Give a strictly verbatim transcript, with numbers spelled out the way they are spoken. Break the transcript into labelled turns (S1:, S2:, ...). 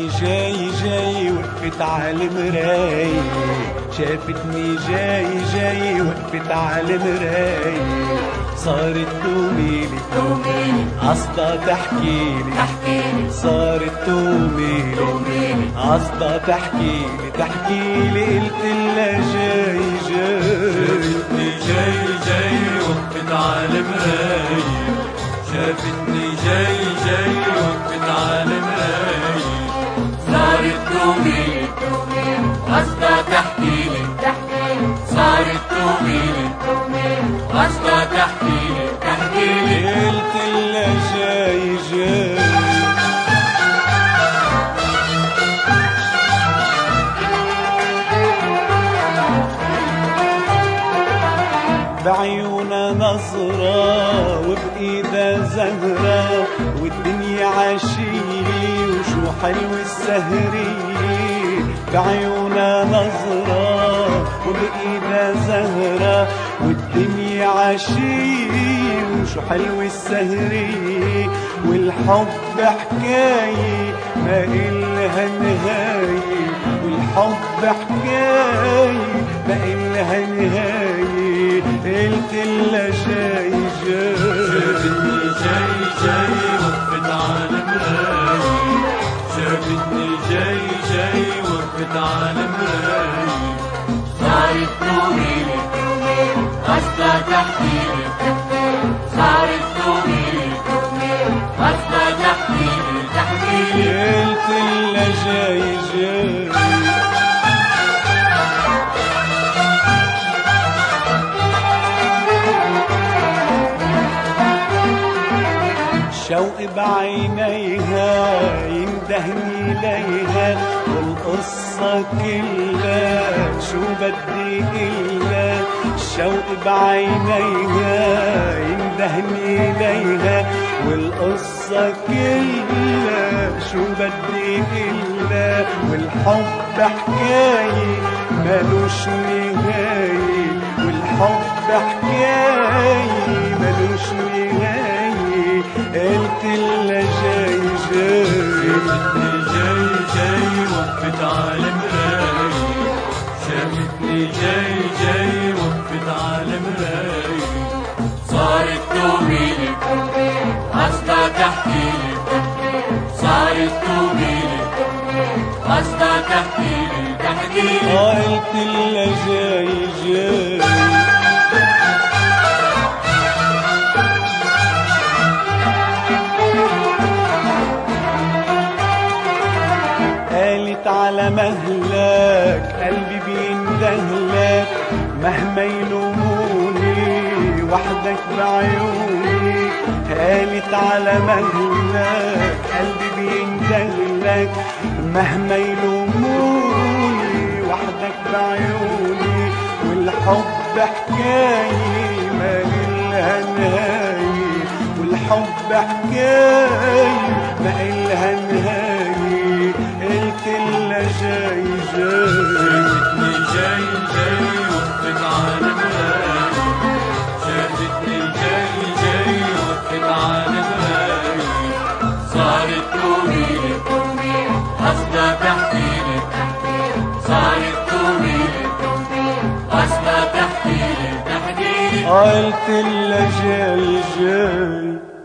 S1: جاي جاي وقفت على مراية، شافتني جاي جاي وقفت على مراية، صارت توميلي
S2: توميلي
S1: قصدها تحكيلي
S2: تحكيلي
S1: صارت توميلي
S2: توميلي
S1: قصدها تحكيلي تحكيلي قلتلها جاي جاي.
S3: شافتني جاي جاي وقفت على مراية، شافتني جاي جاي وقفت على مراية،
S2: صارت توميلي توميلي قصدها تحكيلي تحكيلي صارت توميلي توميلي قصدها تحكيلي تحكيلي
S1: قلتلها جاي جاي. بعيونها نظرة وبإيدها زهرة، والدنيا عشية وشو حلو السهرية. بعيونها نظرة وبإيدها زهرة، والدنيا عشية وشو حلو السهرية. والحب حكاية ما إلها نهاية، والحب حكاية ما إلها نهاية. قلتلها جاي جاي.
S3: شافتني جاي جاي وقفت على مراية، شافتني جاي جاي وقفت على مراية،
S2: صارت توميلي توميلي قصدها تحكيلي تحكيلي صارت توميلي توميلي قصدها تحكيلي تحكيلي
S1: قلتلها جاي جاي. شوق بعينيها يندهني ليها، والقصة كلها شو بدي إلا. الشوق بعينيها يندهني ليها، والقصة كلها شو بدي إلا. والحب حكاية ملوش نهاية، والحب حكاية ملوش نهاية. قلتلها جاي جاي.
S3: شافتني جاي جاي وقفت على مراية، شافتني جاي جاي وقفت على مراية،
S2: صارت توميلي توميلي قصدها تحكيلي تحكيلي صارت توميلي توميلي قصدها تحكيلي تحكيلي
S1: قلتلها جاي جاي. قالت على مهلك قلبي بيندهلك، مهما يلوموني وحدك بعيوني. قالت على مهلك قلبي بيندهلك، مهما يلوموني وحدك بعيوني. والحب حكاية ما إلها نهاية، والحب حكاية ما إلها نهاية. قلتلها جاي جاي.
S3: شافتني جاي جاي وقفت على مراية، شافتني جاي جاي وقفت على مراية،
S2: صارت توميلي توميلي قصدها تحكيلي تحكيلي صارت توميلي توميلي قصدها تحكيلي تحكيلي
S1: قلتلها جاي جاي.